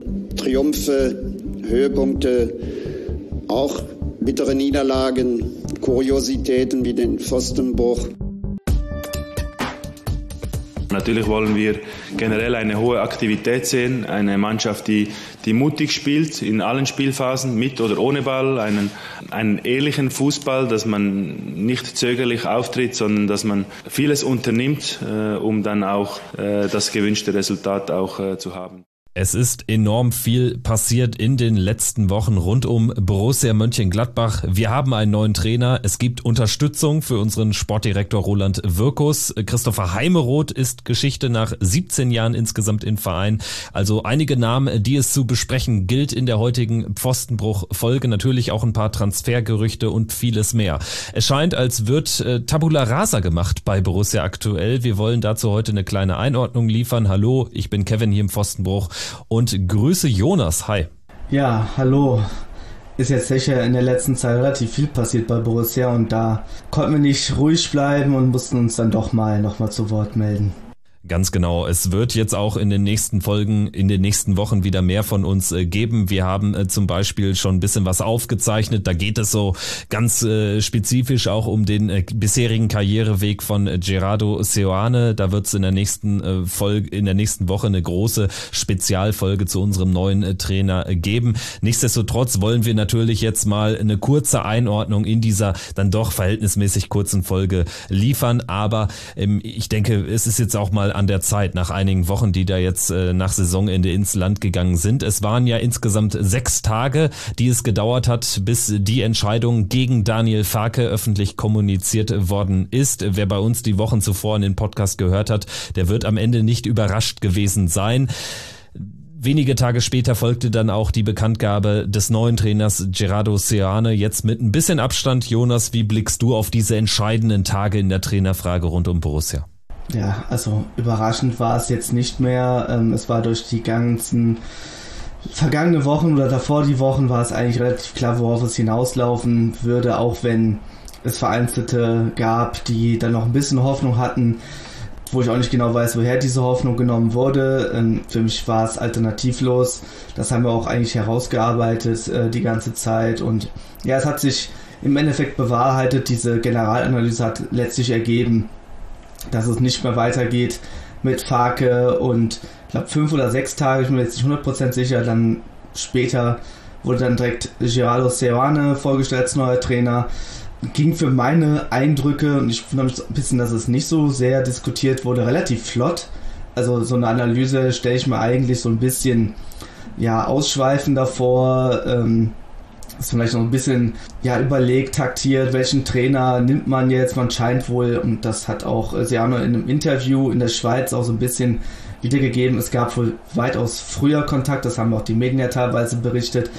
Triumphe, Höhepunkte, auch bittere Niederlagen, Kuriositäten wie den Pfostenbruch. Natürlich wollen wir generell eine hohe Aktivität sehen, eine Mannschaft, die mutig spielt in allen Spielphasen, mit oder ohne Ball, einen ehrlichen Fußball, dass man nicht zögerlich auftritt, sondern dass man vieles unternimmt, um dann auch das gewünschte Resultat auch zu haben. Es ist enorm viel passiert in den letzten Wochen rund um Borussia Mönchengladbach. Wir haben einen neuen Trainer. Es gibt Unterstützung für unseren Sportdirektor Roland Wirkus. Christopher Heimeroth ist Geschichte nach 17 Jahren insgesamt im Verein. Also einige Namen, die es zu besprechen gilt in der heutigen Pfostenbruch-Folge. Natürlich auch ein paar Transfergerüchte und vieles mehr. Es scheint, als wird Tabula Rasa gemacht bei Borussia aktuell. Wir wollen dazu heute eine kleine Einordnung liefern. Hallo, ich bin Kevin hier im Pfostenbruch. Und grüße Jonas, hi. Ja, hallo. Ist jetzt sicher in der letzten Zeit relativ viel passiert bei Borussia und da konnten wir nicht ruhig bleiben und mussten uns dann doch nochmal zu Wort melden. Ganz genau. Es wird jetzt auch in den nächsten Folgen, in den nächsten Wochen wieder mehr von uns geben. Wir haben zum Beispiel schon ein bisschen was aufgezeichnet. Da geht es so ganz spezifisch auch um den bisherigen Karriereweg von Gerardo Seoane. Da wird es in der nächsten Folge, in der nächsten Woche eine große Spezialfolge zu unserem neuen Trainer geben. Nichtsdestotrotz wollen wir natürlich jetzt mal eine kurze Einordnung in dieser dann doch verhältnismäßig kurzen Folge liefern. Aber ich denke, es ist jetzt auch mal an der Zeit, nach einigen Wochen, die da jetzt nach Saisonende ins Land gegangen sind. Es waren ja insgesamt 6 Tage, die es gedauert hat, bis die Entscheidung gegen Daniel Farke öffentlich kommuniziert worden ist. Wer bei uns die Wochen zuvor in den Podcast gehört hat, der wird am Ende nicht überrascht gewesen sein. Wenige Tage später folgte dann auch die Bekanntgabe des neuen Trainers Gerardo Seoane. Jetzt mit ein bisschen Abstand. Jonas, wie blickst du auf diese entscheidenden Tage in der Trainerfrage rund um Borussia? Ja, also überraschend war es jetzt nicht mehr. Es war durch die ganzen vergangenen Wochen oder davor die Wochen war es eigentlich relativ klar, worauf es hinauslaufen würde, auch wenn es Vereinzelte gab, die dann noch ein bisschen Hoffnung hatten, wo ich auch nicht genau weiß, woher diese Hoffnung genommen wurde. Für mich war es alternativlos. Das haben wir auch eigentlich herausgearbeitet die ganze Zeit. Und ja, es hat sich im Endeffekt bewahrheitet. Diese Generalanalyse hat letztlich ergeben, dass es nicht mehr weitergeht mit Farke und ich glaube 5 oder 6 Tage, ich bin mir jetzt nicht 100% sicher, dann später wurde dann direkt Gerardo Seoane vorgestellt als neuer Trainer. Ging für meine Eindrücke, und ich wundere mich ein bisschen, dass es nicht so sehr diskutiert wurde, relativ flott. Also so eine Analyse stelle ich mir eigentlich so ein bisschen ausschweifender vor, ist vielleicht noch ein bisschen überlegt, taktiert, welchen Trainer nimmt man jetzt. Man scheint wohl, und das hat auch Seoane in einem Interview in der Schweiz auch so ein bisschen wiedergegeben, es gab wohl weitaus früher Kontakt, das haben auch die Medien ja teilweise berichtet.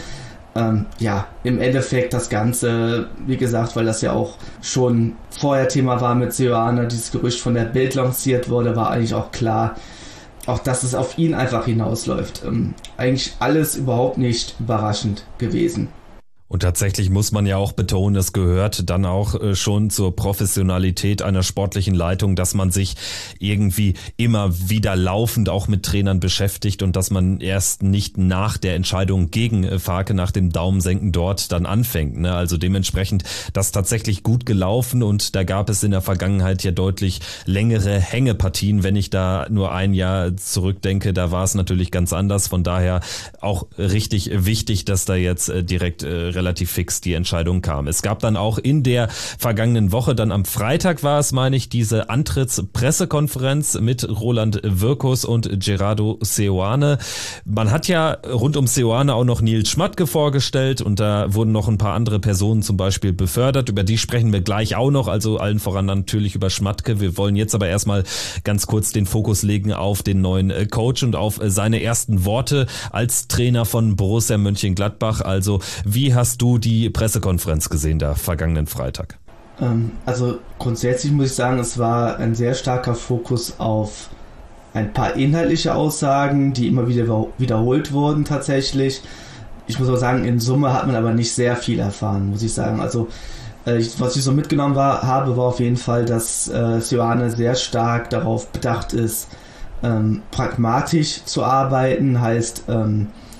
Im Endeffekt das Ganze, wie gesagt, weil das ja auch schon vorher Thema war mit Seoane, dieses Gerücht von der Bild lanciert wurde, war eigentlich auch klar, auch dass es auf ihn einfach hinausläuft. Eigentlich alles überhaupt nicht überraschend gewesen. Und tatsächlich muss man ja auch betonen, es gehört dann auch schon zur Professionalität einer sportlichen Leitung, dass man sich irgendwie immer wieder laufend auch mit Trainern beschäftigt und dass man erst nicht nach der Entscheidung gegen Farke, nach dem Daumensenken dort dann anfängt. Also dementsprechend das tatsächlich gut gelaufen und da gab es in der Vergangenheit ja deutlich längere Hängepartien. Wenn ich da nur ein Jahr zurückdenke, da war es natürlich ganz anders. Von daher auch richtig wichtig, dass da jetzt direkt relativ fix die Entscheidung kam. Es gab dann auch in der vergangenen Woche, dann am Freitag war es, meine ich, diese Antrittspressekonferenz mit Roland Wirkus und Gerardo Seoane. Man hat ja rund um Seoane auch noch Nils Schmatke vorgestellt und da wurden noch ein paar andere Personen zum Beispiel befördert. Über die sprechen wir gleich auch noch, also allen voran natürlich über Schmatke. Wir wollen jetzt aber erstmal ganz kurz den Fokus legen auf den neuen Coach und auf seine ersten Worte als Trainer von Borussia Mönchengladbach. Also wie hast du die Pressekonferenz gesehen da vergangenen Freitag? Also grundsätzlich muss ich sagen, es war ein sehr starker Fokus auf ein paar inhaltliche Aussagen, die immer wieder wiederholt wurden tatsächlich. Ich muss aber sagen, in Summe hat man aber nicht sehr viel erfahren, muss ich sagen. Also was ich so mitgenommen habe, war auf jeden Fall, dass Seoane sehr stark darauf bedacht ist, pragmatisch zu arbeiten, heißt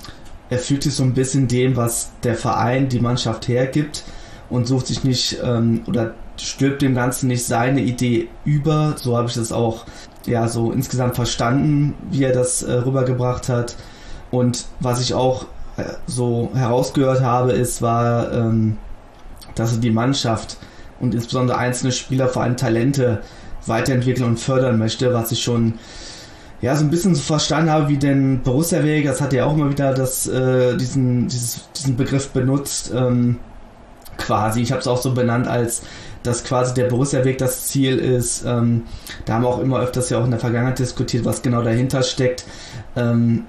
er fügt sich so ein bisschen dem, was der Verein, die Mannschaft hergibt und sucht sich nicht oder stülpt dem Ganzen nicht seine Idee über. So habe ich das auch so insgesamt verstanden, wie er das rübergebracht hat. Und was ich auch so herausgehört habe, war, dass er die Mannschaft und insbesondere einzelne Spieler, vor allem Talente, weiterentwickeln und fördern möchte, was ich schon so ein bisschen so verstanden habe, wie den Borussia-Weg. Das hat ja auch immer wieder diesen Begriff benutzt, quasi. Ich habe es auch so benannt, als dass quasi der Borussia-Weg das Ziel ist. Da haben wir auch immer öfters ja auch in der Vergangenheit diskutiert, was genau dahinter steckt. Im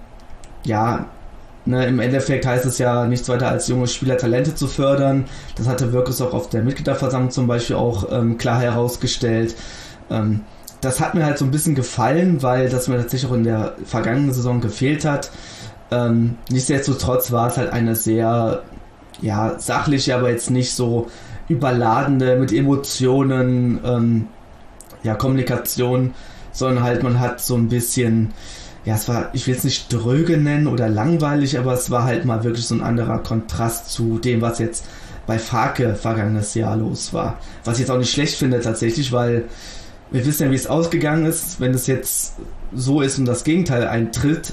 Endeffekt heißt es ja nichts weiter als junge Spieler Talente zu fördern. Das hatte Wirkus auch auf der Mitgliederversammlung zum Beispiel auch klar herausgestellt. Das hat mir halt so ein bisschen gefallen, weil das mir tatsächlich auch in der vergangenen Saison gefehlt hat. Nichtsdestotrotz war es halt eine sehr sachliche, aber jetzt nicht so überladene mit Emotionen Kommunikation, sondern halt man hat so ein bisschen, es war, ich will es nicht dröge nennen oder langweilig, aber es war halt mal wirklich so ein anderer Kontrast zu dem, was jetzt bei Farke vergangenes Jahr los war. Was ich jetzt auch nicht schlecht finde tatsächlich, weil wir wissen ja, wie es ausgegangen ist. Wenn es jetzt so ist und das Gegenteil eintritt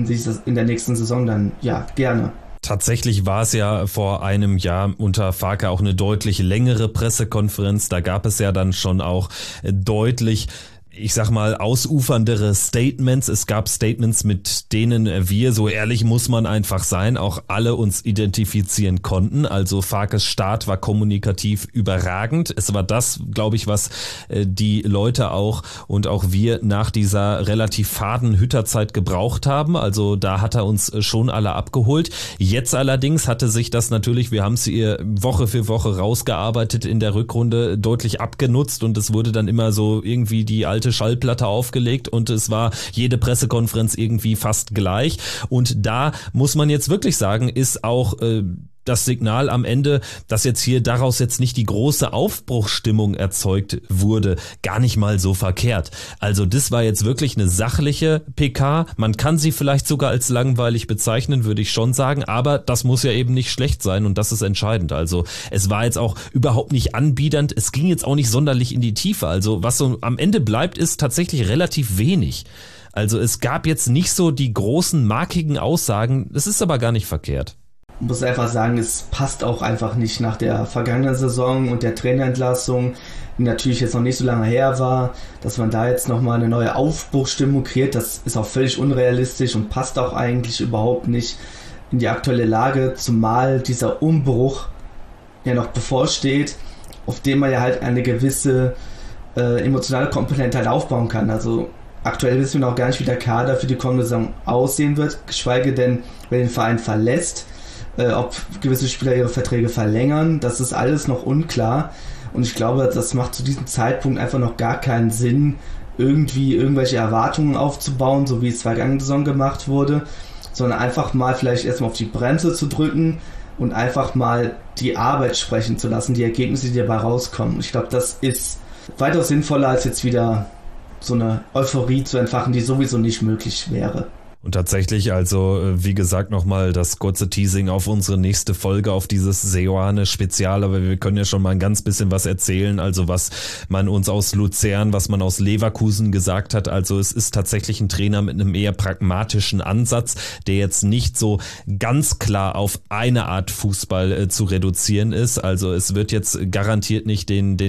in der nächsten Saison, dann gerne. Tatsächlich war es ja vor einem Jahr unter Farke auch eine deutlich längere Pressekonferenz. Da gab es ja dann schon auch deutlich, ich sag mal, ausuferndere Statements. Es gab Statements, mit denen wir, so ehrlich muss man einfach sein, auch alle uns identifizieren konnten. Also Farkes Start war kommunikativ überragend. Es war das, glaube ich, was die Leute auch und auch wir nach dieser relativ faden Hütterzeit gebraucht haben. Also da hat er uns schon alle abgeholt. Jetzt allerdings hatte sich das natürlich, wir haben es hier Woche für Woche rausgearbeitet in der Rückrunde, deutlich abgenutzt und es wurde dann immer so irgendwie die alte Schallplatte aufgelegt und es war jede Pressekonferenz irgendwie fast gleich. Und da muss man jetzt wirklich sagen, ist auch das Signal am Ende, dass jetzt hier daraus jetzt nicht die große Aufbruchsstimmung erzeugt wurde, gar nicht mal so verkehrt. Also das war jetzt wirklich eine sachliche PK. Man kann sie vielleicht sogar als langweilig bezeichnen, würde ich schon sagen, aber das muss ja eben nicht schlecht sein und das ist entscheidend. Also es war jetzt auch überhaupt nicht anbiedernd, es ging jetzt auch nicht sonderlich in die Tiefe. Also was so am Ende bleibt, ist tatsächlich relativ wenig. Also es gab jetzt nicht so die großen markigen Aussagen, das ist aber gar nicht verkehrt. Ich muss einfach sagen, es passt auch einfach nicht nach der vergangenen Saison und der Trainerentlassung, die natürlich jetzt noch nicht so lange her war, dass man da jetzt nochmal eine neue Aufbruchsstimmung kreiert. Das ist auch völlig unrealistisch und passt auch eigentlich überhaupt nicht in die aktuelle Lage, zumal dieser Umbruch ja noch bevorsteht, auf dem man ja halt eine gewisse emotionale Komponente halt aufbauen kann. Also aktuell wissen wir noch gar nicht, wie der Kader für die kommende Saison aussehen wird, geschweige denn, wer den Verein verlässt. Ob gewisse Spieler ihre Verträge verlängern, das ist alles noch unklar und ich glaube, das macht zu diesem Zeitpunkt einfach noch gar keinen Sinn, irgendwie irgendwelche Erwartungen aufzubauen, so wie es vergangene Saison gemacht wurde, sondern einfach mal vielleicht erstmal auf die Bremse zu drücken und einfach mal die Arbeit sprechen zu lassen, die Ergebnisse, die dabei rauskommen. Ich glaube, das ist weitaus sinnvoller, als jetzt wieder so eine Euphorie zu entfachen, die sowieso nicht möglich wäre. Und tatsächlich, also wie gesagt, nochmal das kurze Teasing auf unsere nächste Folge, auf dieses Seoane-Spezial, aber wir können ja schon mal ein ganz bisschen was erzählen, also was man uns aus Luzern, was man aus Leverkusen gesagt hat, also es ist tatsächlich ein Trainer mit einem eher pragmatischen Ansatz, der jetzt nicht so ganz klar auf eine Art Fußball zu reduzieren ist, also es wird jetzt garantiert nicht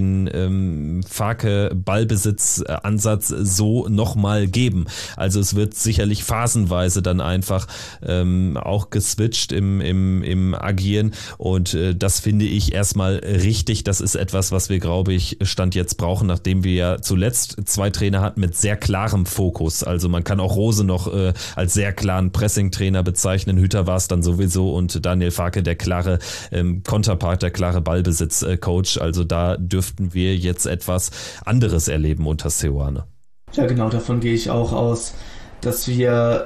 den Farke-Ballbesitz-Ansatz so nochmal geben, also es wird sicherlich phasenweise dann einfach auch geswitcht im Agieren und das finde ich erstmal richtig. Das ist etwas, was wir, glaube ich, Stand jetzt brauchen, nachdem wir ja zuletzt 2 Trainer hatten mit sehr klarem Fokus. Also man kann auch Rose noch als sehr klaren Pressing-Trainer bezeichnen. Hütter war es dann sowieso und Daniel Farke der klare Konterpart, der klare Ballbesitz-Coach. Also da dürften wir jetzt etwas anderes erleben unter Seoane. Ja genau, davon gehe ich auch aus, dass wir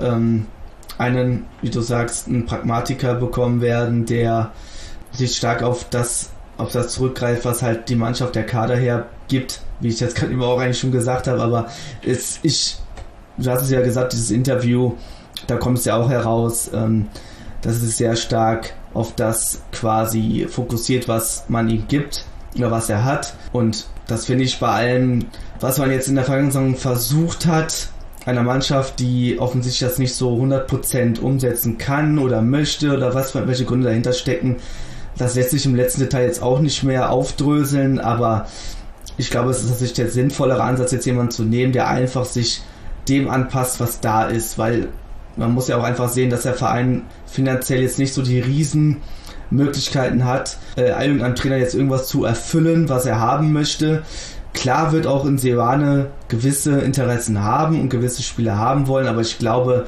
einen, wie du sagst, einen Pragmatiker bekommen werden, der sich stark auf das zurückgreift, was halt die Mannschaft, der Kader hergibt, wie ich jetzt gerade eben auch eigentlich schon gesagt habe, aber du hast es ja gesagt, dieses Interview, da kommt es ja auch heraus, dass es sehr stark auf das quasi fokussiert, was man ihm gibt oder was er hat. Und das finde ich bei allem, was man jetzt in der vergangenen Saison versucht hat, einer Mannschaft, die offensichtlich das nicht so 100% umsetzen kann oder möchte oder welche Gründe dahinter stecken, das lässt sich im letzten Detail jetzt auch nicht mehr aufdröseln, aber ich glaube, es ist tatsächlich der sinnvollere Ansatz, jetzt jemanden zu nehmen, der einfach sich dem anpasst, was da ist, weil man muss ja auch einfach sehen, dass der Verein finanziell jetzt nicht so die Riesenmöglichkeiten hat, irgendeinem Trainer jetzt irgendwas zu erfüllen, was er haben möchte. Klar wird auch in Seoane gewisse Interessen haben und gewisse Spieler haben wollen, aber ich glaube,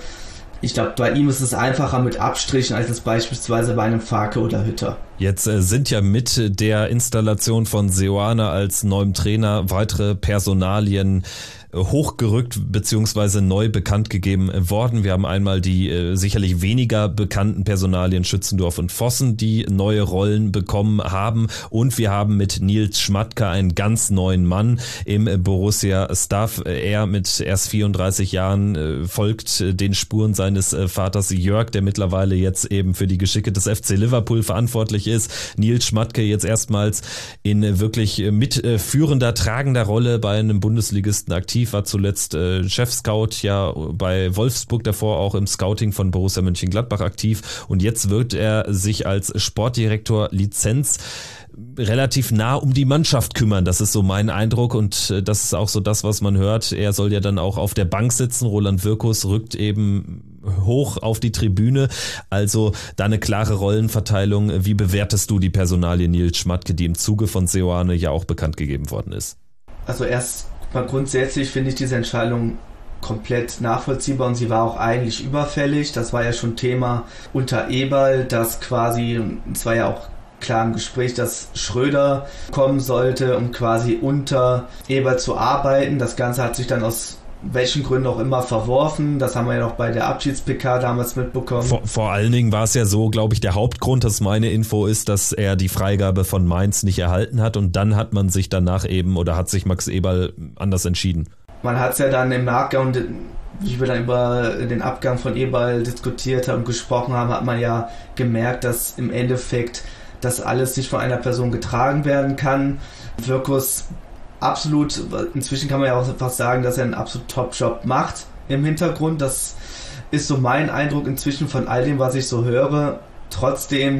bei ihm ist es einfacher mit Abstrichen, als es beispielsweise bei einem Farke oder Hütter. Jetzt sind ja mit der Installation von Seoane als neuem Trainer weitere Personalien hochgerückt bzw. neu bekannt gegeben worden. Wir haben einmal die sicherlich weniger bekannten Personalien Schützendorf und Vossen, die neue Rollen bekommen haben, und wir haben mit Nils Schmatke einen ganz neuen Mann im Borussia-Staff. Er mit erst 34 Jahren folgt den Spuren seines Vaters Jörg, der mittlerweile jetzt eben für die Geschicke des FC Liverpool verantwortlich ist. Nils Schmatke jetzt erstmals in wirklich mitführender, tragender Rolle bei einem Bundesligisten aktiv, war zuletzt Chef-Scout ja bei Wolfsburg, davor auch im Scouting von Borussia Mönchengladbach aktiv, und jetzt wird er sich als Sportdirektor Lizenz relativ nah um die Mannschaft kümmern. Das ist so mein Eindruck, und das ist auch so das, was man hört. Er soll ja dann auch auf der Bank sitzen. Roland Wirkus rückt eben hoch auf die Tribüne. Also da eine klare Rollenverteilung. Wie bewertest du die Personalie Nils Schmatke, die im Zuge von Seoane ja auch bekannt gegeben worden ist? Also erst mal grundsätzlich finde ich diese Entscheidung komplett nachvollziehbar, und sie war auch eigentlich überfällig. Das war ja schon Thema unter Eberl, dass quasi, es war ja auch klar im Gespräch, dass Schröder kommen sollte, um quasi unter Eberl zu arbeiten. Das Ganze hat sich dann aus welchen Gründen auch immer verworfen. Das haben wir ja noch bei der Abschieds-PK damals mitbekommen. Vor allen Dingen war es ja so, glaube ich, der Hauptgrund, dass meine Info ist, dass er die Freigabe von Mainz nicht erhalten hat, und dann hat man sich danach eben, oder hat sich Max Eberl anders entschieden. Man hat es ja dann im Nachgang, wie wir dann über den Abgang von Eberl diskutiert haben, gesprochen haben, hat man ja gemerkt, dass im Endeffekt das alles nicht von einer Person getragen werden kann. Wirkus absolut, inzwischen kann man ja auch fast sagen, dass er einen absolut Top-Job macht im Hintergrund. Das ist so mein Eindruck inzwischen von all dem, was ich so höre. Trotzdem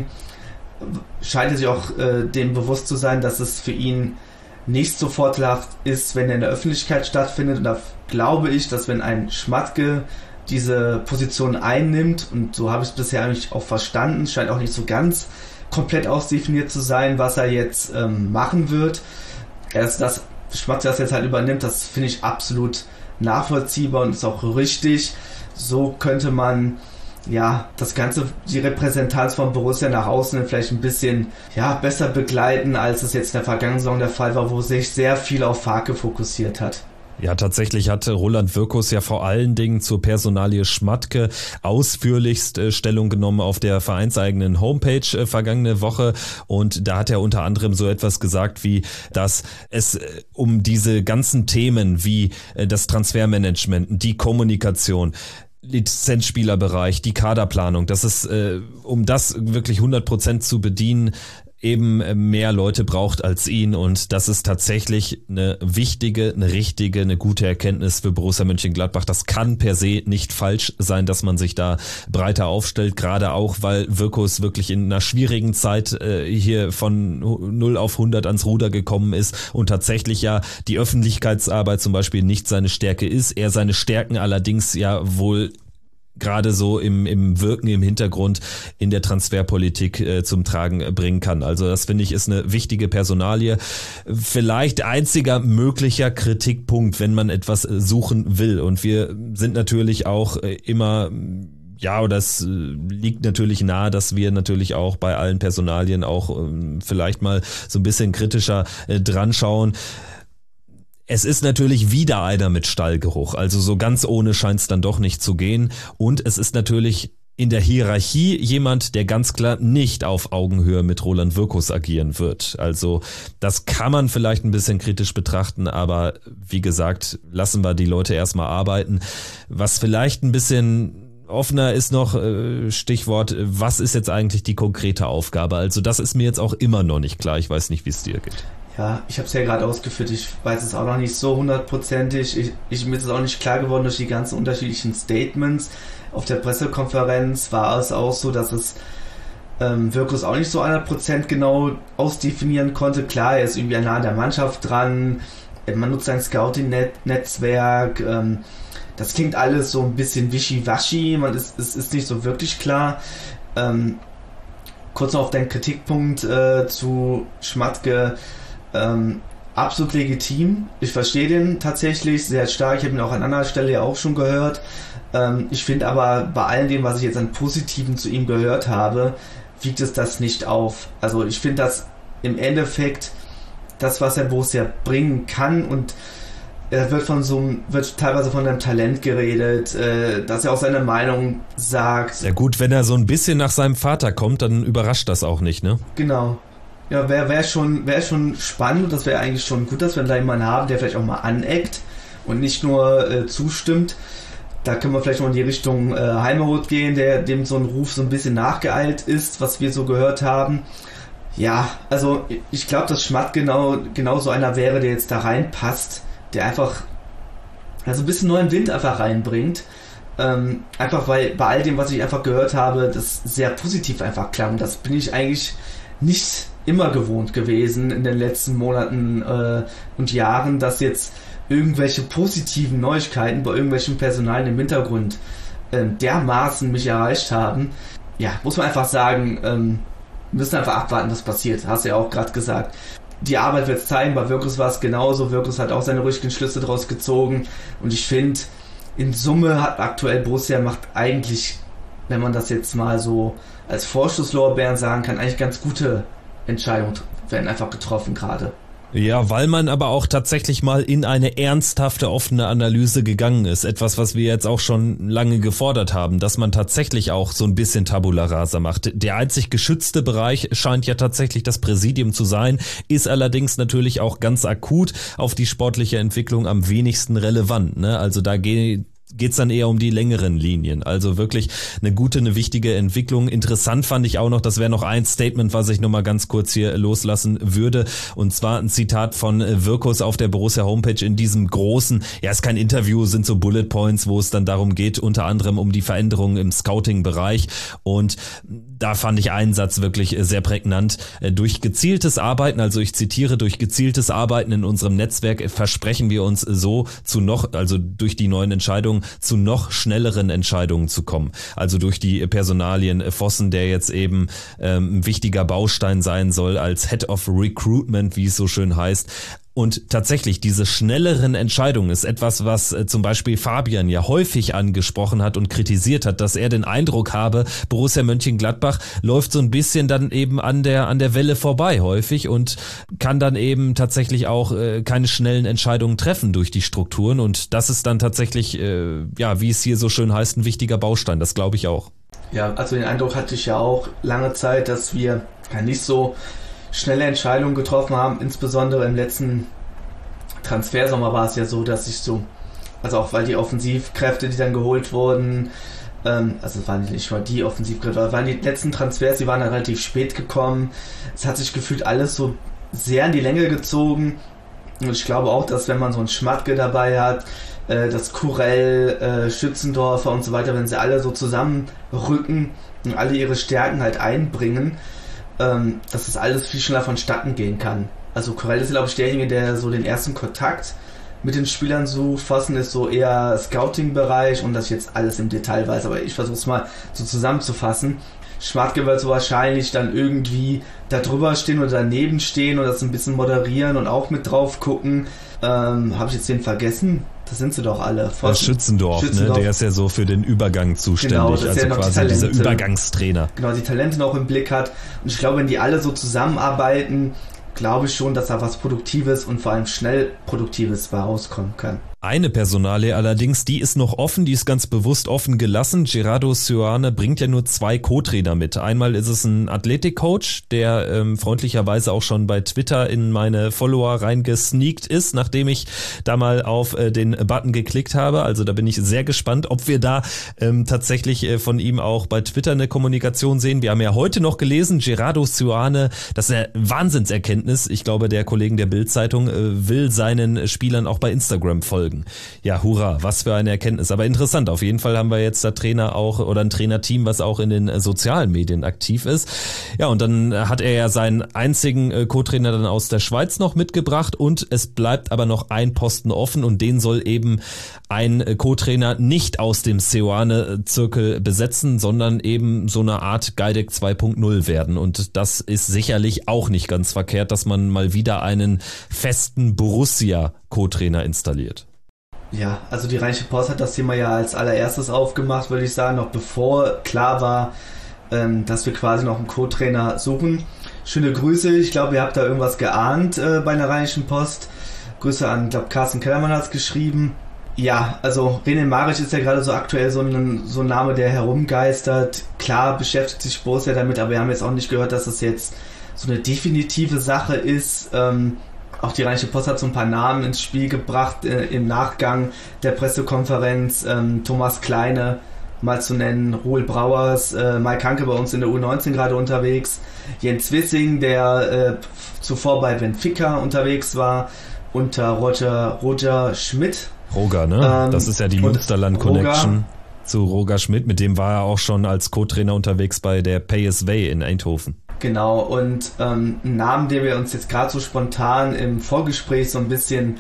scheint es sich auch dem bewusst zu sein, dass es für ihn nicht so vorteilhaft ist, wenn er in der Öffentlichkeit stattfindet. Und da glaube ich, dass wenn ein Schmatke diese Position einnimmt, und so habe ich es bisher eigentlich auch verstanden, scheint auch nicht so ganz komplett ausdefiniert zu sein, was er jetzt machen wird. Erst das Schmatke das jetzt halt übernimmt, das finde ich absolut nachvollziehbar und ist auch richtig. So könnte man das Ganze, die Repräsentanz von Borussia nach außen vielleicht ein bisschen besser begleiten, als es jetzt in der vergangenen Saison der Fall war, wo sich sehr viel auf Farke fokussiert hat. Ja, tatsächlich hatte Roland Wirkus ja vor allen Dingen zur Personalie Schmatke ausführlichst Stellung genommen auf der vereinseigenen Homepage vergangene Woche, und da hat er unter anderem so etwas gesagt wie, dass es um diese ganzen Themen wie das Transfermanagement, die Kommunikation, Lizenzspielerbereich, die Kaderplanung, dass es, um das wirklich 100% zu bedienen, eben mehr Leute braucht als ihn, und das ist tatsächlich eine wichtige, eine richtige, eine gute Erkenntnis für Borussia Mönchengladbach. Das kann per se nicht falsch sein, dass man sich da breiter aufstellt, gerade auch, weil Wirkus wirklich in einer schwierigen Zeit hier von 0 auf 100 ans Ruder gekommen ist und tatsächlich ja die Öffentlichkeitsarbeit zum Beispiel nicht seine Stärke ist, er seine Stärken allerdings ja wohl gerade so im Wirken im Hintergrund in der Transferpolitik zum Tragen bringen kann. Also das finde ich ist eine wichtige Personalie. Vielleicht einziger möglicher Kritikpunkt, wenn man etwas suchen will. Und wir sind natürlich auch immer, oder es liegt natürlich nahe, dass wir natürlich auch bei allen Personalien auch vielleicht mal so ein bisschen kritischer dran schauen. Es ist natürlich wieder einer mit Stallgeruch, also so ganz ohne scheint es dann doch nicht zu gehen, und es ist natürlich in der Hierarchie jemand, der ganz klar nicht auf Augenhöhe mit Roland Wirkus agieren wird. Also das kann man vielleicht ein bisschen kritisch betrachten, aber wie gesagt, lassen wir die Leute erstmal arbeiten. Was vielleicht ein bisschen Offener ist noch Stichwort, was ist jetzt eigentlich die konkrete Aufgabe? Also das ist mir jetzt auch immer noch nicht klar. Ich weiß nicht, wie es dir geht. Ja, ich habe es ja gerade ausgeführt. Ich weiß es auch noch nicht so hundertprozentig. Mir ist es auch nicht klar geworden durch die ganzen unterschiedlichen Statements. Auf der Pressekonferenz war es auch so, dass es Wirkus auch nicht so 100% genau ausdefinieren konnte. Klar, er ist irgendwie nah an der Mannschaft dran. Man nutzt sein Scouting-Netzwerk. Das klingt alles so ein bisschen wischiwaschi, es ist nicht so wirklich klar. Kurz noch auf deinen Kritikpunkt zu Schmatke. Absolut legitim. Ich verstehe den tatsächlich sehr stark. Ich habe ihn auch an anderer Stelle ja auch schon gehört. Ich finde aber, bei all dem, was ich jetzt an Positiven zu ihm gehört habe, wiegt es das nicht auf. Also ich finde, dass im Endeffekt das, was er Borussia bringen kann, und er wird teilweise von einem Talent geredet, dass er auch seine Meinung sagt. Ja gut, wenn er so ein bisschen nach seinem Vater kommt, dann überrascht das auch nicht, ne? Genau. Ja, wäre schon spannend, und das wäre eigentlich schon gut, dass wir da jemanden haben, der vielleicht auch mal aneckt und nicht nur zustimmt. Da können wir vielleicht noch in die Richtung Heimeroth gehen, dem so ein Ruf so ein bisschen nachgeeilt ist, was wir so gehört haben. Ja, also ich glaube, dass Schmatt genau so einer wäre, der jetzt da reinpasst, der einfach ein bisschen neuen Wind einfach reinbringt. Einfach weil bei all dem, was ich einfach gehört habe, das sehr positiv einfach klang. Das bin ich eigentlich nicht immer gewohnt gewesen in den letzten Monaten und Jahren, dass jetzt irgendwelche positiven Neuigkeiten bei irgendwelchen Personalien im Hintergrund dermaßen mich erreicht haben. Ja, muss man einfach sagen, wir müssen einfach abwarten, was passiert. Hast du ja auch gerade gesagt. Die Arbeit wird es zeigen, bei Wirkus war es genauso. Wirkus hat auch seine richtigen Schlüsse daraus gezogen. Und ich finde, in Summe hat aktuell Borussia macht eigentlich, wenn man das jetzt mal so als Vorschusslorbeeren sagen kann, eigentlich ganz gute Entscheidungen werden einfach getroffen gerade. Ja, weil man aber auch tatsächlich mal in eine ernsthafte, offene Analyse gegangen ist. Etwas, was wir jetzt auch schon lange gefordert haben, dass man tatsächlich auch so ein bisschen Tabula Rasa macht. Der einzig geschützte Bereich scheint ja tatsächlich das Präsidium zu sein, ist allerdings natürlich auch ganz akut auf die sportliche Entwicklung am wenigsten relevant, ne? Also da geht's dann eher um die längeren Linien. Also wirklich eine gute, eine wichtige Entwicklung. Interessant fand ich auch noch, das wäre noch ein Statement, was ich nochmal ganz kurz hier loslassen würde. Und zwar ein Zitat von Wirkus auf der Borussia Homepage in diesem großen, ja, ist kein Interview, sind so Bullet Points, wo es dann darum geht, unter anderem um die Veränderungen im Scouting-Bereich. Und da fand ich einen Satz wirklich sehr prägnant. Durch gezieltes Arbeiten, also ich zitiere, durch gezieltes Arbeiten in unserem Netzwerk versprechen wir uns so durch die neuen Entscheidungen, zu noch schnelleren Entscheidungen zu kommen. Also durch die Personalien Vossen, der jetzt eben ein wichtiger Baustein sein soll als Head of Recruitment, wie es so schön heißt. Und tatsächlich, diese schnelleren Entscheidungen ist etwas, was zum Beispiel Fabian ja häufig angesprochen hat und kritisiert hat, dass er den Eindruck habe, Borussia Mönchengladbach läuft so ein bisschen dann eben an der Welle vorbei häufig und kann dann eben tatsächlich auch keine schnellen Entscheidungen treffen durch die Strukturen. Und das ist dann tatsächlich, wie es hier so schön heißt, ein wichtiger Baustein. Das glaube ich auch. Ja, also den Eindruck hatte ich ja auch lange Zeit, dass wir nicht so schnelle Entscheidungen getroffen haben, insbesondere im letzten Transfersommer war es ja so, dass also auch weil die Offensivkräfte, die dann geholt wurden, also es waren nicht mal die Offensivkräfte, aber waren die letzten Transfers, die waren dann relativ spät gekommen. Es hat sich gefühlt alles so sehr in die Länge gezogen und ich glaube auch, dass wenn man so einen Schmatke dabei hat, das Kurell, Schützendorfer und so weiter, wenn sie alle so zusammenrücken und alle ihre Stärken halt einbringen, dass das alles viel schneller vonstatten gehen kann. Also Kurell ist, glaube ich, derjenige, der so den ersten Kontakt mit den Spielern sucht. Vossen ist so eher Scouting-Bereich und das jetzt alles im Detail weiß, aber ich versuche es mal so zusammenzufassen. Schmatke wird so wahrscheinlich dann irgendwie da drüber stehen oder daneben stehen und das ein bisschen moderieren und auch mit drauf gucken. Habe ich jetzt den vergessen? Das sind sie doch alle. Schützendorf, ne? Der ist ja so für den Übergang zuständig, genau, also ja quasi dieser Übergangstrainer. Genau, die Talente noch im Blick hat. Und ich glaube, wenn die alle so zusammenarbeiten, glaube ich schon, dass da was Produktives und vor allem schnell Produktives bei rauskommen kann. Eine Personalie allerdings, die ist noch offen, die ist ganz bewusst offen gelassen. Gerardo Seoane bringt ja nur 2 Co-Trainer mit. Einmal ist es ein Athletikcoach, der freundlicherweise auch schon bei Twitter in meine Follower reingesneakt ist, nachdem ich da mal auf den Button geklickt habe. Also da bin ich sehr gespannt, ob wir da tatsächlich von ihm auch bei Twitter eine Kommunikation sehen. Wir haben ja heute noch gelesen, Gerardo Seoane, das ist eine Wahnsinnserkenntnis. Ich glaube, der Kollegen der Bild-Zeitung will seinen Spielern auch bei Instagram folgen. Ja, hurra, was für eine Erkenntnis. Aber interessant, auf jeden Fall haben wir jetzt da Trainer auch oder ein Trainerteam, was auch in den sozialen Medien aktiv ist. Ja, und dann hat er ja seinen einzigen Co-Trainer dann aus der Schweiz noch mitgebracht und es bleibt aber noch ein Posten offen und den soll eben ein Co-Trainer nicht aus dem Seoane-Zirkel besetzen, sondern eben so eine Art Gajdek 2.0 werden. Und das ist sicherlich auch nicht ganz verkehrt, dass man mal wieder einen festen Borussia-Co-Trainer installiert. Ja, also die Rheinische Post hat das Thema ja als allererstes aufgemacht, würde ich sagen, noch bevor klar war, dass wir quasi noch einen Co-Trainer suchen. Schöne Grüße, ich glaube, ihr habt da irgendwas geahnt bei der Rheinischen Post. Grüße an, ich glaube, Carsten Kellermann hat es geschrieben. Ja, also René Maric ist ja gerade so aktuell so ein Name, der herumgeistert. Klar beschäftigt sich Borussia damit, aber wir haben jetzt auch nicht gehört, dass es jetzt so eine definitive Sache ist. Auch die Rheinische Post hat so ein paar Namen ins Spiel gebracht im Nachgang der Pressekonferenz. Thomas Kleine mal zu nennen, Ruhl Brauers, Mike Hanke bei uns in der U19 gerade unterwegs, Jens Wissing, der zuvor bei Benfica unterwegs war, unter Roger Schmidt. Roger, ne? Das ist ja die Münsterland-Connection zu Roger Schmidt, mit dem war er auch schon als Co-Trainer unterwegs bei der PSV in Eindhoven. Genau, und ein Name, den wir uns jetzt gerade so spontan im Vorgespräch so ein bisschen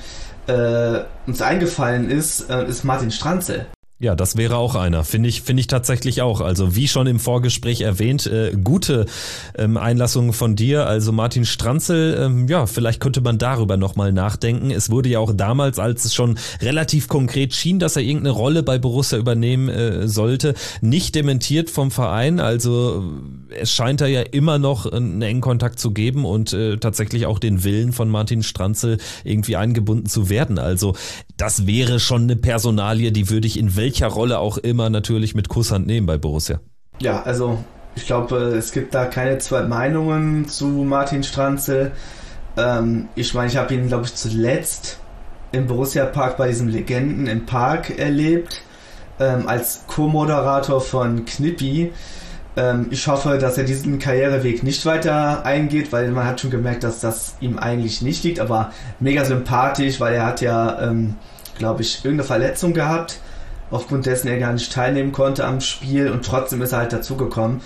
uns eingefallen ist Martin Stranzel. Ja, das wäre auch einer, finde ich tatsächlich auch. Also wie schon im Vorgespräch erwähnt, gute Einlassung von dir. Also Martin Stranzel, ja, vielleicht könnte man darüber nochmal nachdenken. Es wurde ja auch damals, als es schon relativ konkret schien, dass er irgendeine Rolle bei Borussia übernehmen sollte, nicht dementiert vom Verein. Also es scheint da ja immer noch einen engen Kontakt zu geben und tatsächlich auch den Willen von Martin Stranzel irgendwie eingebunden zu werden. Also das wäre schon eine Personalie, die würde ich in welcher Rolle auch immer natürlich mit Kusshand nehmen bei Borussia. Ja, also ich glaube, es gibt da keine zwei Meinungen zu Martin Stranzel. Ich meine, ich habe ihn, glaube ich, zuletzt im Borussia-Park bei diesen Legenden im Park erlebt, als Co-Moderator von Knippi. Ich hoffe, dass er diesen Karriereweg nicht weiter eingeht, weil man hat schon gemerkt, dass das ihm eigentlich nicht liegt, aber mega sympathisch, weil er hat ja, glaube ich, irgendeine Verletzung gehabt, aufgrund dessen er gar nicht teilnehmen konnte am Spiel und trotzdem ist er halt dazugekommen.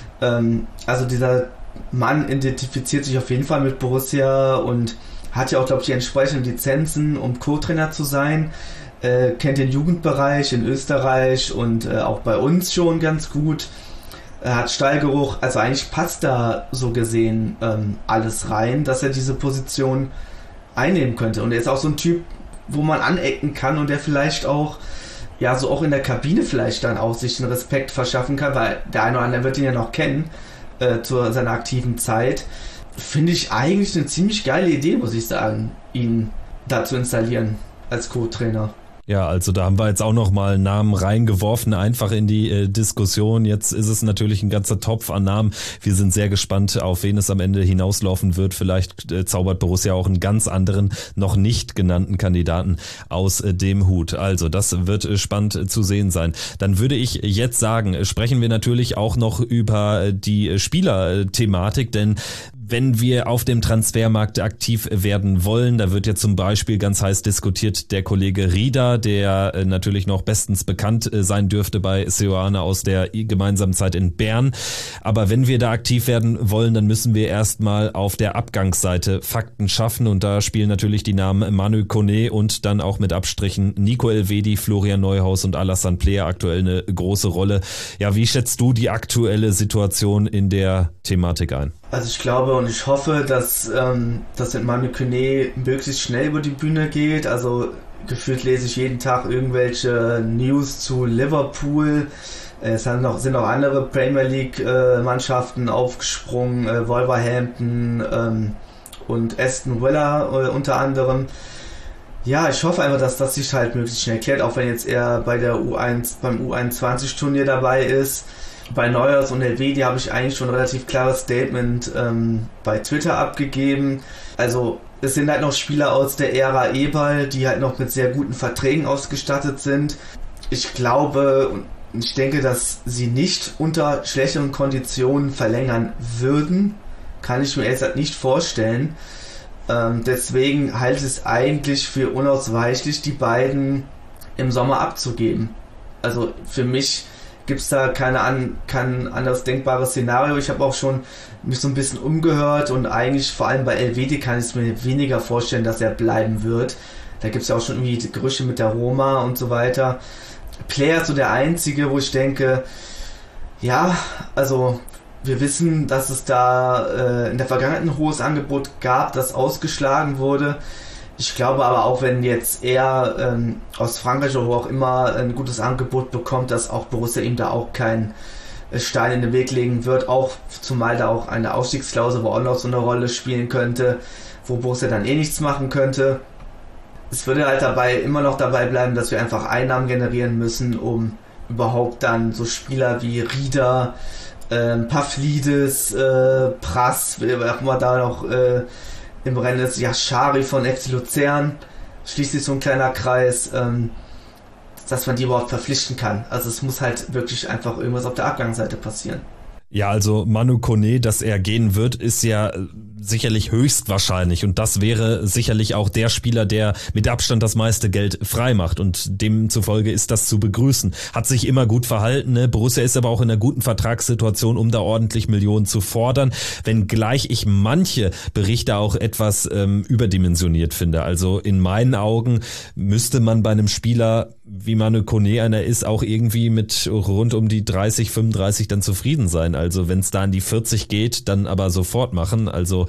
Also dieser Mann identifiziert sich auf jeden Fall mit Borussia und hat ja auch, glaube ich, die entsprechenden Lizenzen, um Co-Trainer zu sein. Kennt den Jugendbereich in Österreich und auch bei uns schon ganz gut. Er hat Stallgeruch, also eigentlich passt da so gesehen alles rein, dass er diese Position einnehmen könnte. Und er ist auch so ein Typ, wo man anecken kann und der vielleicht auch, ja, so auch in der Kabine vielleicht dann auch sich einen Respekt verschaffen kann, weil der eine oder andere wird ihn ja noch kennen zu seiner aktiven Zeit. Finde ich eigentlich eine ziemlich geile Idee, muss ich sagen, ihn da zu installieren als Co-Trainer. Ja, also da haben wir jetzt auch nochmal Namen reingeworfen, einfach in die Diskussion. Jetzt ist es natürlich ein ganzer Topf an Namen. Wir sind sehr gespannt, auf wen es am Ende hinauslaufen wird. Vielleicht zaubert Borussia auch einen ganz anderen, noch nicht genannten Kandidaten aus dem Hut. Also das wird spannend zu sehen sein. Dann würde ich jetzt sagen, sprechen wir natürlich auch noch über die Spielerthematik, denn wenn wir auf dem Transfermarkt aktiv werden wollen, da wird ja zum Beispiel ganz heiß diskutiert der Kollege Rieder, der natürlich noch bestens bekannt sein dürfte bei Seoane aus der gemeinsamen Zeit in Bern. Aber wenn wir da aktiv werden wollen, dann müssen wir erstmal auf der Abgangsseite Fakten schaffen und da spielen natürlich die Namen Manu Kone und dann auch mit Abstrichen Nico Elvedi, Florian Neuhaus und Alassane Player aktuell eine große Rolle. Ja, wie schätzt du die aktuelle Situation in der Thematik ein? Also ich glaube und ich hoffe, dass das mit Manu Kone möglichst schnell über die Bühne geht. Also gefühlt lese ich jeden Tag irgendwelche News zu Liverpool. Es sind noch andere Premier League Mannschaften aufgesprungen, Wolverhampton und Aston Villa unter anderem. Ja, ich hoffe einfach, dass das sich halt möglichst schnell klärt, auch wenn jetzt er beim U21-Turnier dabei ist. Bei Neuhaus und Elvedi habe ich eigentlich schon ein relativ klares Statement bei Twitter abgegeben. Also es sind halt noch Spieler aus der Ära Eberl, die halt noch mit sehr guten Verträgen ausgestattet sind. Ich glaube und ich denke, dass sie nicht unter schlechteren Konditionen verlängern würden. Kann ich mir jetzt nicht vorstellen. Deswegen halte ich es eigentlich für unausweichlich, die beiden im Sommer abzugeben. Also für mich gibt es da kein anderes denkbares Szenario. Ich habe auch schon mich so ein bisschen umgehört und eigentlich vor allem bei Elvedi kann ich es mir weniger vorstellen, dass er bleiben wird. Da gibt es ja auch schon irgendwie Gerüchte mit der Roma und so weiter. Player ist so der einzige, wo ich denke, ja, also wir wissen, dass es da in der Vergangenheit ein hohes Angebot gab, das ausgeschlagen wurde. Ich glaube aber auch, wenn jetzt er aus Frankreich oder wo auch immer ein gutes Angebot bekommt, dass auch Borussia ihm da auch keinen Stein in den Weg legen wird, auch zumal da auch eine Ausstiegsklausel, wo auch noch so eine Rolle spielen könnte, wo Borussia dann nichts machen könnte. Es würde halt immer noch dabei bleiben, dass wir einfach Einnahmen generieren müssen, um überhaupt dann so Spieler wie Rieder, Pavlidis, Prass, wer auch immer da noch im Rennen ist, Yashari von FC Luzern, schließlich so ein kleiner Kreis, dass man die überhaupt verpflichten kann. Also es muss halt wirklich einfach irgendwas auf der Abgangsseite passieren. Ja, also Manu Koné, dass er gehen wird, ist ja sicherlich höchstwahrscheinlich und das wäre sicherlich auch der Spieler, der mit Abstand das meiste Geld frei macht und demzufolge ist das zu begrüßen. Hat sich immer gut verhalten, ne? Borussia ist aber auch in einer guten Vertragssituation, um da ordentlich Millionen zu fordern, wenngleich ich manche Berichte auch etwas überdimensioniert finde. Also in meinen Augen müsste man bei einem Spieler wie Manu Koné einer ist, auch irgendwie mit rund um die 30, 35 dann zufrieden sein. Also wenn es da an die 40 geht, dann aber sofort machen. Also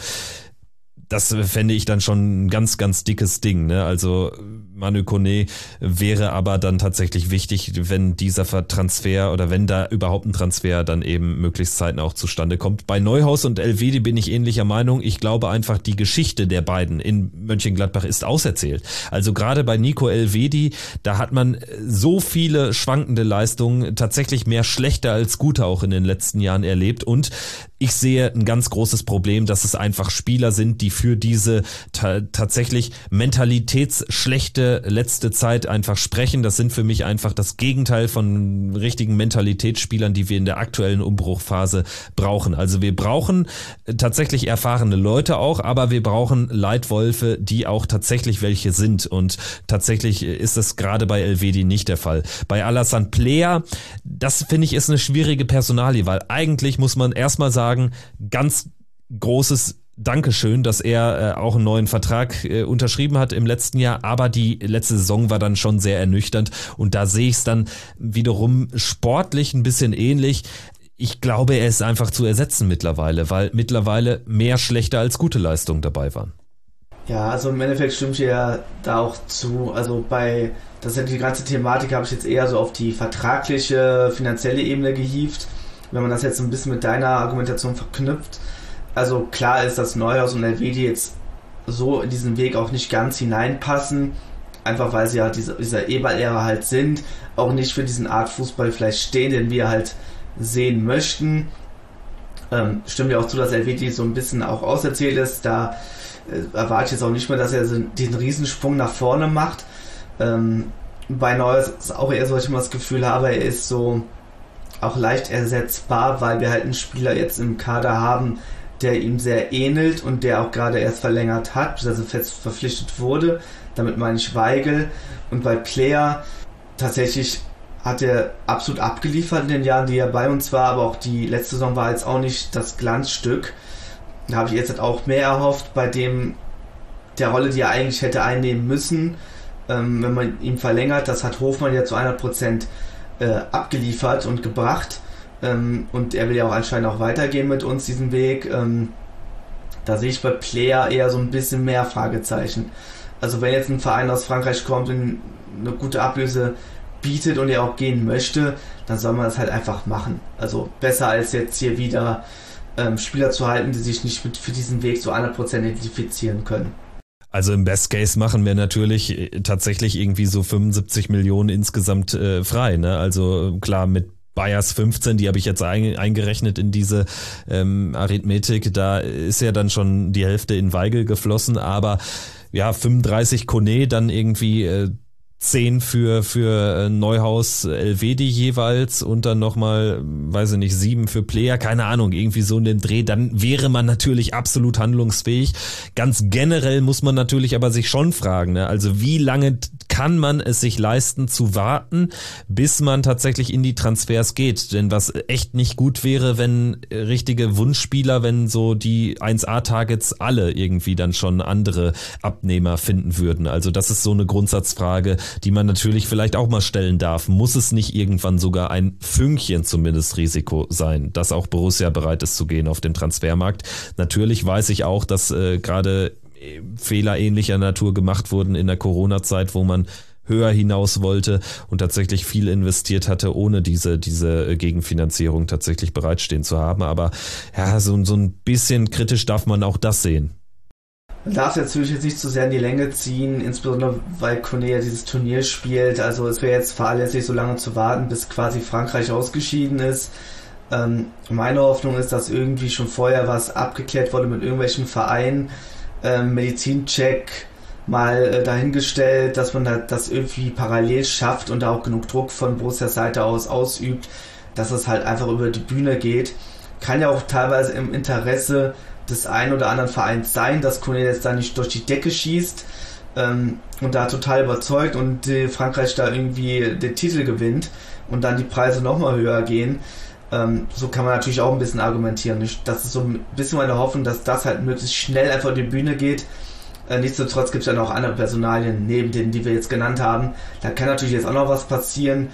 das fände ich dann schon ein ganz, ganz dickes Ding, ne? Also Manu Koné wäre aber dann tatsächlich wichtig, wenn dieser Transfer oder wenn da überhaupt ein Transfer dann eben möglichst zeitnah auch zustande kommt. Bei Neuhaus und Elvedi bin ich ähnlicher Meinung. Ich glaube einfach, die Geschichte der beiden in Mönchengladbach ist auserzählt. Also gerade bei Nico Elvedi, da hat man so viele schwankende Leistungen, tatsächlich mehr schlechte als gute auch in den letzten Jahren erlebt und ich sehe ein ganz großes Problem, dass es einfach Spieler sind, die für diese tatsächlich mentalitätsschlechte letzte Zeit einfach sprechen. Das sind für mich einfach das Gegenteil von richtigen Mentalitätsspielern, die wir in der aktuellen Umbruchphase brauchen. Also wir brauchen tatsächlich erfahrene Leute auch, aber wir brauchen Leitwölfe, die auch tatsächlich welche sind und tatsächlich ist das gerade bei Elvedi nicht der Fall. Bei Alassane Player, das finde ich ist eine schwierige Personalie, weil eigentlich muss man erstmal sagen, ganz großes Dankeschön, dass er auch einen neuen Vertrag unterschrieben hat im letzten Jahr, aber die letzte Saison war dann schon sehr ernüchternd und da sehe ich es dann wiederum sportlich ein bisschen ähnlich. Ich glaube, er ist einfach zu ersetzen mittlerweile, weil mittlerweile mehr schlechte als gute Leistungen dabei waren. Ja, also im Endeffekt stimmt ja da auch zu, also das ist ja die ganze Thematik, habe ich jetzt eher so auf die vertragliche, finanzielle Ebene gehievt. Wenn man das jetzt ein bisschen mit deiner Argumentation verknüpft, also klar ist, dass Neuhaus und Elvedi jetzt so in diesen Weg auch nicht ganz hineinpassen, einfach weil sie ja dieser Eberl-Ära halt sind, auch nicht für diesen Art Fußball vielleicht stehen, den wir halt sehen möchten. Stimmt ja auch zu, dass Elvedi so ein bisschen auch auserzählt ist, da erwarte ich jetzt auch nicht mehr, dass er diesen Riesensprung nach vorne macht. Bei Neuhaus ist auch eher so, dass ich immer das Gefühl habe, er ist so auch leicht ersetzbar, weil wir halt einen Spieler jetzt im Kader haben, der ihm sehr ähnelt und der auch gerade erst verlängert hat, also fest verpflichtet wurde. Damit meine ich Weigl. Und bei Player tatsächlich hat er absolut abgeliefert in den Jahren, die er bei uns war, aber auch die letzte Saison war jetzt auch nicht das Glanzstück. Da habe ich jetzt halt auch mehr erhofft bei der Rolle, die er eigentlich hätte einnehmen müssen, wenn man ihn verlängert. Das hat Hofmann ja zu 100% abgeliefert und gebracht und er will ja auch anscheinend auch weitergehen mit uns diesen Weg. Da sehe ich bei Player eher so ein bisschen mehr Fragezeichen. Also wenn jetzt ein Verein aus Frankreich kommt und eine gute Ablöse bietet und er auch gehen möchte, dann soll man das halt einfach machen. Also besser als jetzt hier wieder Spieler zu halten, die sich nicht für diesen Weg zu 100% identifizieren können. Also im Best Case machen wir natürlich tatsächlich irgendwie so 75 Millionen insgesamt frei, ne? Also klar, mit Bayers 15, die habe ich jetzt eingerechnet in diese Arithmetik, da ist ja dann schon die Hälfte in Weigl geflossen, aber ja, 35 Kone, dann irgendwie 10 für Neuhaus, Elvedi jeweils und dann nochmal, weiß ich nicht, 7 für Player, keine Ahnung, irgendwie so in dem Dreh, dann wäre man natürlich absolut handlungsfähig. Ganz generell muss man natürlich aber sich schon fragen, ne? Also wie lange kann man es sich leisten zu warten, bis man tatsächlich in die Transfers geht? Denn was echt nicht gut wäre, wenn richtige Wunschspieler, wenn so die 1A-Targets alle irgendwie dann schon andere Abnehmer finden würden. Also das ist so eine Grundsatzfrage, die man natürlich vielleicht auch mal stellen darf. Muss es nicht irgendwann sogar ein Fünkchen zumindest Risiko sein, dass auch Borussia bereit ist zu gehen auf dem Transfermarkt? Natürlich weiß ich auch, dass gerade Fehler ähnlicher Natur gemacht wurden in der Corona-Zeit, wo man höher hinaus wollte und tatsächlich viel investiert hatte, ohne diese Gegenfinanzierung tatsächlich bereitstehen zu haben. Aber ja, so ein bisschen kritisch darf man auch das sehen. Man darf natürlich jetzt nicht zu sehr in die Länge ziehen, insbesondere weil Kone ja dieses Turnier spielt. Also es wäre jetzt fahrlässig, so lange zu warten, bis quasi Frankreich ausgeschieden ist. Meine Hoffnung ist, dass irgendwie schon vorher was abgeklärt wurde mit irgendwelchen Vereinen, Medizincheck mal dahingestellt, dass man das irgendwie parallel schafft und da auch genug Druck von Borussias Seite aus ausübt, dass es halt einfach über die Bühne geht. Kann ja auch teilweise im Interesse des einen oder anderen Vereins sein, dass Kone jetzt da nicht durch die Decke schießt und da total überzeugt und Frankreich da irgendwie den Titel gewinnt und dann die Preise nochmal höher gehen. So kann man natürlich auch ein bisschen argumentieren. Das ist so ein bisschen meine Hoffnung, dass das halt möglichst schnell einfach in die Bühne geht. Nichtsdestotrotz gibt es ja noch andere Personalien neben denen, die wir jetzt genannt haben. Da kann natürlich jetzt auch noch was passieren.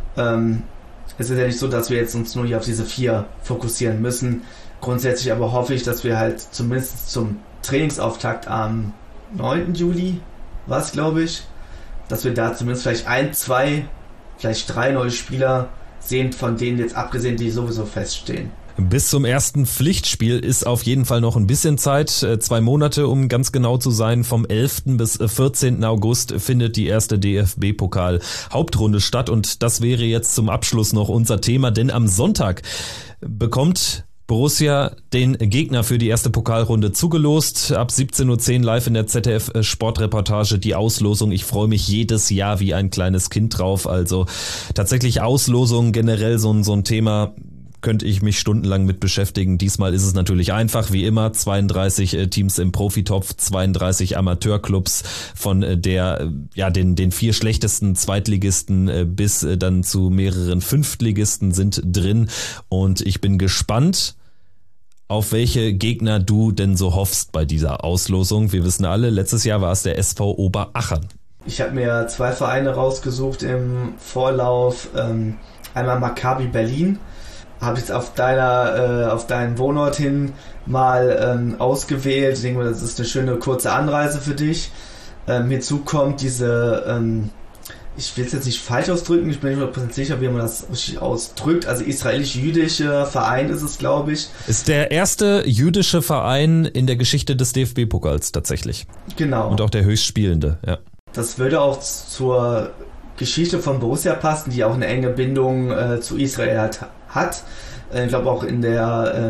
Es ist ja nicht so, dass wir jetzt uns nur hier auf diese 4 fokussieren müssen. Grundsätzlich aber hoffe ich, dass wir halt zumindest zum Trainingsauftakt am 9. Juli, was glaube ich, dass wir da zumindest vielleicht 1, 2, vielleicht 3 neue Spieler sehen, von denen jetzt abgesehen, die sowieso feststehen. Bis zum ersten Pflichtspiel ist auf jeden Fall noch ein bisschen Zeit. 2 Monate, um ganz genau zu sein. Vom 11. bis 14. August findet die erste DFB-Pokal-Hauptrunde statt. Und das wäre jetzt zum Abschluss noch unser Thema, denn am Sonntag bekommt Borussia den Gegner für die erste Pokalrunde zugelost. Ab 17.10 Uhr live in der ZDF-Sportreportage die Auslosung. Ich freue mich jedes Jahr wie ein kleines Kind drauf. Also tatsächlich Auslosung generell so ein Thema, könnte ich mich stundenlang mit beschäftigen. Diesmal ist es natürlich einfach, wie immer, 32 Teams im Profitopf, 32 Amateurclubs von den 4 schlechtesten Zweitligisten bis dann zu mehreren Fünftligisten sind drin und ich bin gespannt, auf welche Gegner du denn so hoffst bei dieser Auslosung. Wir wissen alle, letztes Jahr war es der SV Oberachern. Ich habe mir 2 Vereine rausgesucht im Vorlauf. Einmal Maccabi Berlin, habe ich jetzt auf deinen Wohnort hin mal ausgewählt. Ich denke mal, das ist eine schöne kurze Anreise für dich. Hinzu kommt diese, ich will es jetzt nicht falsch ausdrücken, ich bin nicht 100% sicher, wie man das richtig ausdrückt. Also israelisch-jüdischer Verein ist es, glaube ich. Ist der erste jüdische Verein in der Geschichte des DFB-Pokals tatsächlich. Genau. Und auch der höchstspielende, ja. Das würde auch zur Geschichte von Borussia passen, die auch eine enge Bindung zu Israel hat. Ich glaube auch in der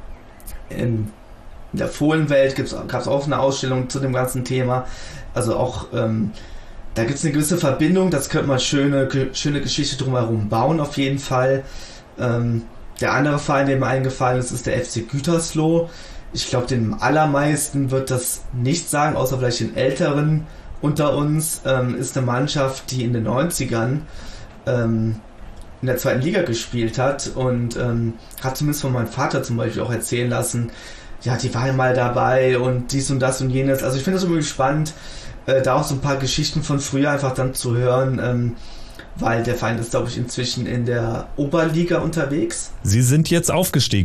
Fohlenwelt gab es auch eine Ausstellung zu dem ganzen Thema. Also auch da gibt es eine gewisse Verbindung, das könnte man schöne Geschichte drumherum bauen auf jeden Fall. Der andere Verein, der mir eingefallen ist der FC Gütersloh. Ich glaube, den allermeisten wird das nicht sagen, außer vielleicht den Älteren unter uns. Ist eine Mannschaft, die in den 90ern in der 2. Liga gespielt hat und hat zumindest von meinem Vater zum Beispiel auch erzählen lassen, ja, die waren mal dabei und dies und das und jenes. Also ich finde es irgendwie spannend, da auch so ein paar Geschichten von früher einfach dann zu hören, weil der Verein ist, glaube ich, inzwischen in der Oberliga unterwegs. Sie sind jetzt aufgestiegen.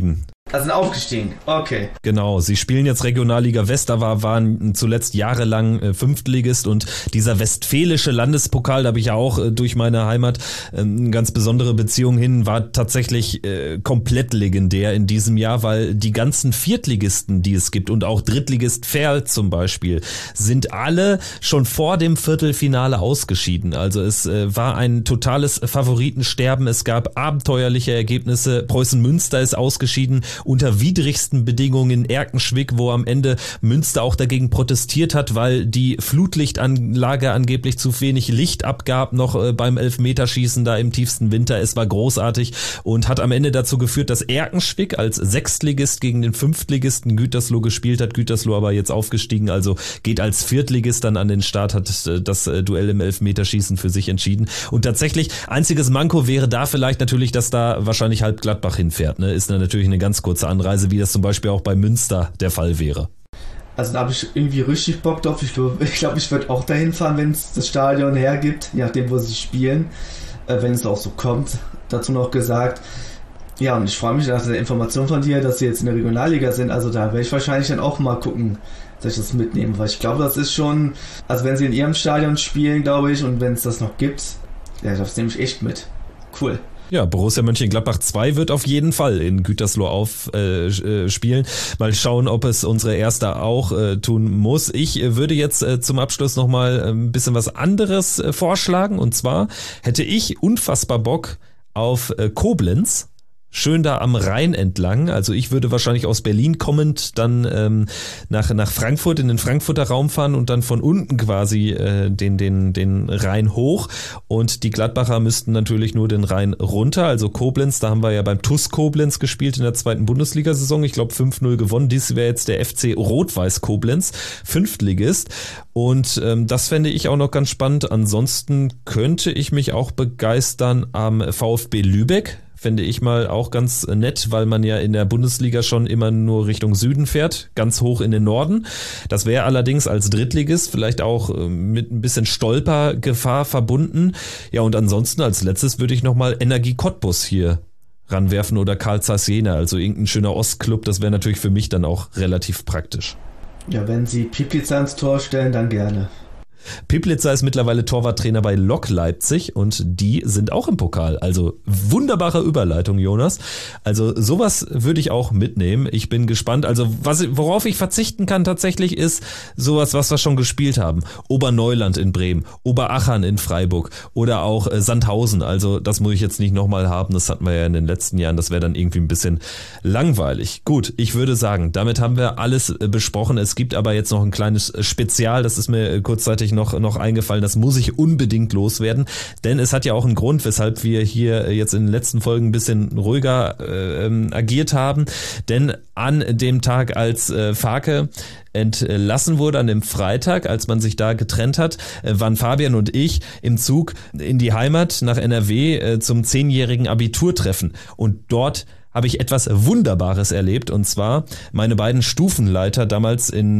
Also sind aufgestiegen, okay. Genau, sie spielen jetzt Regionalliga West, aber waren zuletzt jahrelang Fünftligist und dieser westfälische Landespokal, da habe ich ja auch durch meine Heimat eine ganz besondere Beziehung hin, war tatsächlich komplett legendär in diesem Jahr, weil die ganzen Viertligisten, die es gibt und auch Drittligist Verl zum Beispiel, sind alle schon vor dem Viertelfinale ausgeschieden. Also es war ein totales Favoritensterben, es gab abenteuerliche Ergebnisse, Preußen Münster ist ausgeschieden, unter widrigsten Bedingungen in Erkenschwick, wo am Ende Münster auch dagegen protestiert hat, weil die Flutlichtanlage angeblich zu wenig Licht abgab, noch beim Elfmeterschießen da im tiefsten Winter. Es war großartig und hat am Ende dazu geführt, dass Erkenschwick als Sechstligist gegen den Fünftligisten Gütersloh gespielt hat. Gütersloh aber jetzt aufgestiegen, also geht als Viertligist dann an den Start, hat das Duell im Elfmeterschießen für sich entschieden. Und tatsächlich, einziges Manko wäre da vielleicht natürlich, dass da wahrscheinlich halb Gladbach hinfährt. Ne? Ist natürlich eine ganz kurze Anreise, wie das zum Beispiel auch bei Münster der Fall wäre. Also da habe ich irgendwie richtig Bock drauf. Ich glaube, ich würde auch dahin fahren, wenn es das Stadion hergibt, je nachdem, wo sie spielen, wenn es auch so kommt. Dazu noch gesagt. Ja, und ich freue mich nach der Information von dir, dass sie jetzt in der Regionalliga sind. Also da werde ich wahrscheinlich dann auch mal gucken, dass ich das mitnehme, weil ich glaube, das ist schon, also wenn sie in ihrem Stadion spielen, glaube ich, und wenn es das noch gibt, ja, das nehme ich echt mit. Cool. Ja, Borussia Mönchengladbach 2 wird auf jeden Fall in Gütersloh spielen. Mal schauen, ob es unsere Erste auch tun muss. Ich würde jetzt zum Abschluss nochmal ein bisschen was anderes vorschlagen. Und zwar hätte ich unfassbar Bock auf Koblenz. Schön da am Rhein entlang. Also ich würde wahrscheinlich aus Berlin kommend dann nach Frankfurt in den Frankfurter Raum fahren und dann von unten quasi den Rhein hoch. Und die Gladbacher müssten natürlich nur den Rhein runter. Also Koblenz, da haben wir ja beim TuS Koblenz gespielt in der 2. Bundesliga-Saison. Ich glaube 5-0 gewonnen. Dies wäre jetzt der FC Rot-Weiß Koblenz, Fünftligist. Und das fände ich auch noch ganz spannend. Ansonsten könnte ich mich auch begeistern am VfB Lübeck. Fände ich mal auch ganz nett, weil man ja in der Bundesliga schon immer nur Richtung Süden fährt, ganz hoch in den Norden. Das wäre allerdings als Drittligist vielleicht auch mit ein bisschen Stolpergefahr verbunden. Ja, und ansonsten als letztes würde ich nochmal Energie Cottbus hier ranwerfen oder Carl Zeiss Jena, also irgendein schöner Ostclub. Das wäre natürlich für mich dann auch relativ praktisch. Ja, wenn sie Piplica ins Tor stellen, dann gerne. Piplica ist mittlerweile Torwarttrainer bei Lok Leipzig und die sind auch im Pokal. Also wunderbare Überleitung, Jonas. Also sowas würde ich auch mitnehmen. Ich bin gespannt. Also worauf ich verzichten kann tatsächlich ist sowas, was wir schon gespielt haben. Oberneuland in Bremen, Oberachern in Freiburg oder auch Sandhausen. Also das muss ich jetzt nicht nochmal haben. Das hatten wir ja in den letzten Jahren. Das wäre dann irgendwie ein bisschen langweilig. Gut, ich würde sagen, damit haben wir alles besprochen. Es gibt aber jetzt noch ein kleines Spezial. Das ist mir kurzzeitig noch eingefallen, das muss ich unbedingt loswerden, denn es hat ja auch einen Grund, weshalb wir hier jetzt in den letzten Folgen ein bisschen ruhiger agiert haben, denn an dem Tag, als Farke entlassen wurde, an dem Freitag, als man sich da getrennt hat, waren Fabian und ich im Zug in die Heimat nach NRW zum 10-jährigen Abiturtreffen und dort habe ich etwas Wunderbares erlebt, und zwar meine beiden Stufenleiter damals in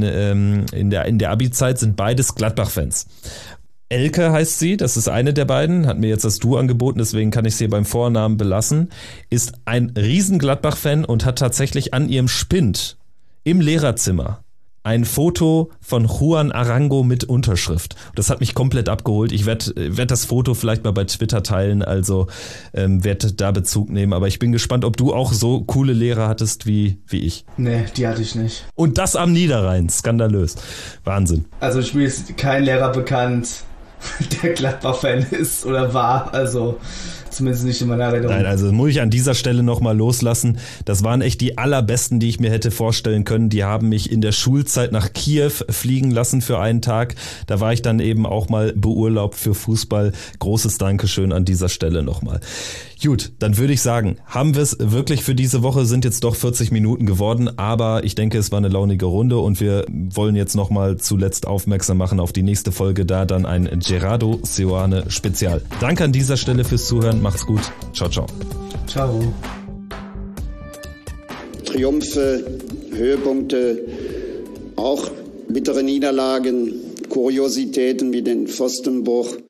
der Abi-Zeit sind beides Gladbach-Fans. Elke heißt sie, das ist eine der beiden, hat mir jetzt das Du angeboten, deswegen kann ich sie beim Vornamen belassen, ist ein riesen Gladbach-Fan und hat tatsächlich an ihrem Spind im Lehrerzimmer ein Foto von Juan Arango mit Unterschrift. Das hat mich komplett abgeholt. Ich werd das Foto vielleicht mal bei Twitter teilen, also werde da Bezug nehmen. Aber ich bin gespannt, ob du auch so coole Lehrer hattest wie ich. Nee, die hatte ich nicht. Und das am Niederrhein. Skandalös. Wahnsinn. Also ich mir ist kein Lehrer bekannt, der Gladbach-Fan ist oder war, also zumindest nicht in meiner Erinnerung. Nein, also muss ich an dieser Stelle nochmal loslassen. Das waren echt die allerbesten, die ich mir hätte vorstellen können. Die haben mich in der Schulzeit nach Kiew fliegen lassen für einen Tag. Da war ich dann eben auch mal beurlaubt für Fußball. Großes Dankeschön an dieser Stelle nochmal. Gut, dann würde ich sagen, haben wir es wirklich für diese Woche, sind jetzt doch 40 Minuten geworden, aber ich denke, es war eine launige Runde und wir wollen jetzt nochmal zuletzt aufmerksam machen auf die nächste Folge, da dann ein Gerardo Seoane Spezial. Danke an dieser Stelle fürs Zuhören, macht's gut, ciao, ciao. Ciao. Triumphe, Höhepunkte, auch bittere Niederlagen, Kuriositäten wie den Pfostenbruch.